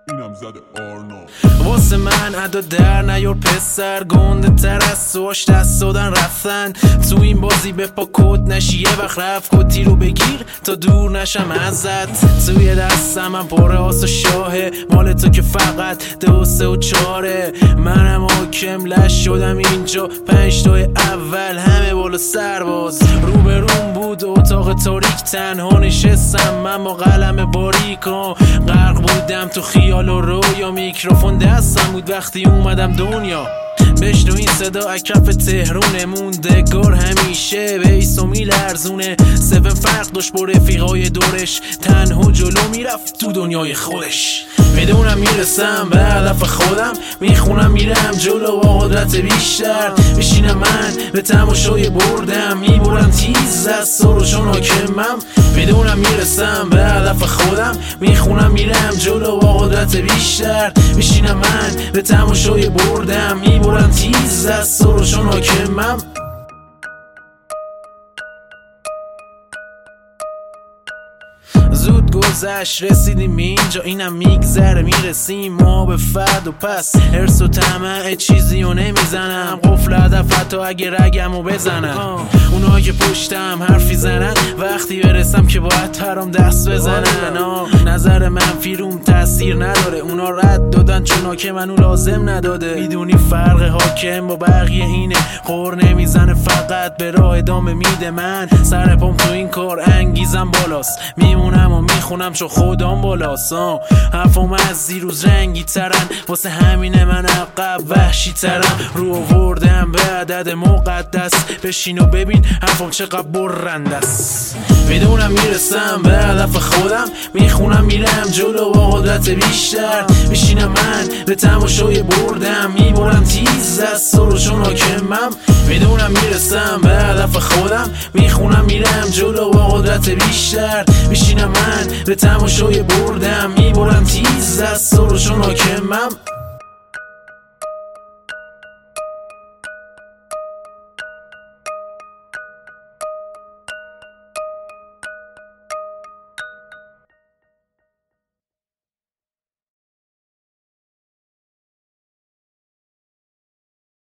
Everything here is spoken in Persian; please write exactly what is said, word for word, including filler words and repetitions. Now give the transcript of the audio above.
اینم زده آرنا. واسه من ادا در نیار پسر، گنده تر از سوش دست دادن رفتن. تو این بازی به پا کد نشی یه وقت رفت کتی رو بگیر تا دور نشم ازت. توی دستم من پر آس و شاهه، مال تو که فقط دو و سه و چاره. منم حاکم لش شدم اینجا، پنج تای اول همه بالا سرباز. روبروم بود اتاق تاریک، تنها نشستم من با قلم باریکم. غرق بودم تو خیال و رویا، میکروفون دستم بود وقتی اومدم دنیا. بشنو این صدا اکف تهرونه، موندگار همیشه بیس و میلرزونه. سفن فرق داشت با رفیقای دورش، تنها جلو میرفت تو دنیای خودش. میدونم میرسم به هدف خودم، میخونم میرم جلو با قدرت بیشتر. میشینم من به تماشای بردم، میبرم تیز از سروشون حاکمم. میدونم میرسم به هدف خودم، میخونم میرم جلو با قدرت بیشتر. میشینم من به تماشای بردم، میبرم تیز از سروشون حاکمم. زود گذشت رسیدیم اینجا، اینم میگذره میرسیم ما به فرد و پس. حرص و طمع چیزی رو نمیزنم، قفل هدف حتی اگه رگمو بزنم. اونایی که پشتم حرفی زنن، وقتی برسم که باید پرام دست بزنن. آه. نظر منفی روم تاثیر نداره، اونا رد دادن چون که منو لازم نداده. میدونی فرق حاکم با بقیه اینه، خور نمیزنه فقط به راه ادامه میده. من سر پام تو این کار انگیزم بالاست، میمونم و میخونم چون خودم بالاست. حرفم از دیروز رنگی ترن، واسه همینه من عقب وحشی ترم. رو آوردم به عدد مقدس، بشین و ببین حرفم چقدر برنده است. میدونم میرسم به هدف خودم، میخونم میرم جلو با قدرت بیشتر. میشینم من به تماشای بردم، میبرم تیز از سروشون حاکمم. میدونم میرسم به هدف خودم، میخونم میرم جلو با قدرت بیشتر. میشینم من به تماشای بردم، میبرم تیز از سروشون حاکمم.